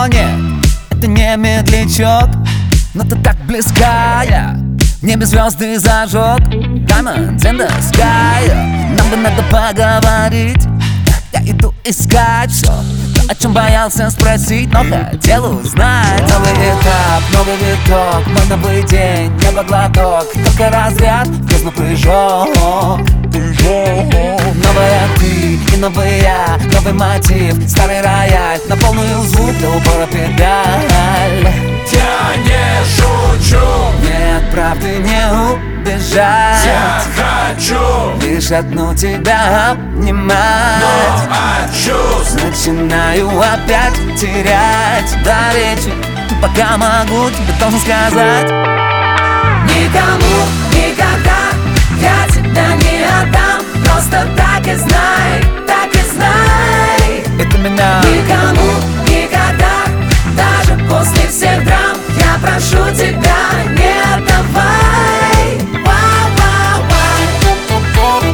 О нет, это не медлячок, но ты так близка, в небе звезды зажег. Diamonds in the sky. Нам бы надо поговорить. Я иду искать все, то, о чем боялся спросить, но хотел узнать. Новый этап, новый виток, мой новый день, небо глоток, только разряд, бездну прыжок. Новая ты и новый я, новый мотив, старый рояль, на полную звук до упора педаль. Я не шучу, Нет, правды не убежать. я хочу, Лишь одну тебя обнимать. но от чувств Начинаю опять терять до речи. Пока могу, тебе должен сказать: Никому, никогда я тебя не отдам. Просто так и знай, так и знай. это меня. Никому, никогда, даже после всех драм, я прошу тебя, не отдавай. Вау, вау, вау.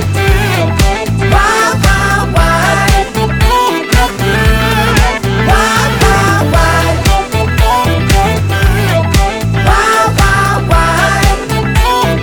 Вау, вау, вау. Вау, вау, вау. Вау, вау, вау.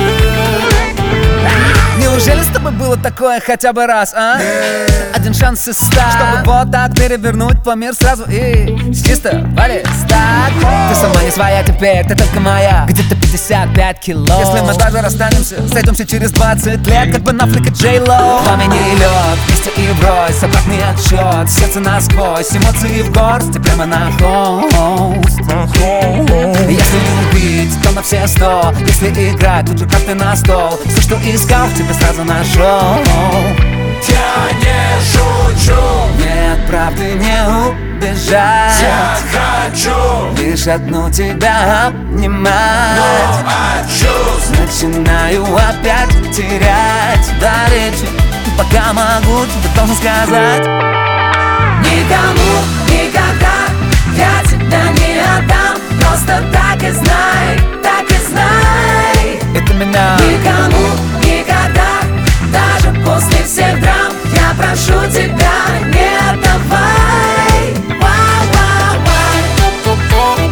Неужели с тобой было такое хотя бы раз, а? Один шанс из 100, чтобы вот так перевернуть по мир сразу и с чистого листа. Ты сама не своя теперь, ты только моя. Где-то 55 кило. Если мы даже расстанемся, сойдемся через 20 лет, как бы на флик и Джей-Ло. Пламени и лед, вместе и врозь, обратный отсчет, сердце насквозь, эмоции в горсти, прямо на холст. Если любить, то на все 100. Если играть, тут же карты на стол. Все, что искал, в тебе сразу нашел. я не шучу, Нет, правды не убежать. я хочу, Лишь одну тебя обнимать. но от чувств Начинаю опять терять до речи. Пока могу, тебе должен сказать: Никому, никогда я тебя не отдам. Просто так и знай, так и знай. это меня. Никому, никогда, даже после всех драм, я прошу тебя, не отдавай. Вау, вау, вау.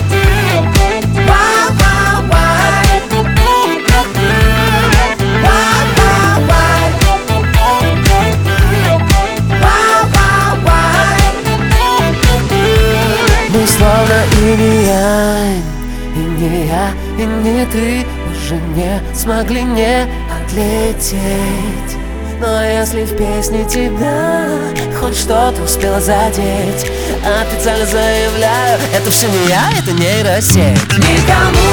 Вау, вау, вау. Вау, вау, вау. Вау, вау, вау. Мы словно и не я, и не ты уже не смогли не отлететь. Но если в песне тебя хоть что-то успела задеть, официально заявляю, это все не я, это нейросеть. Никому,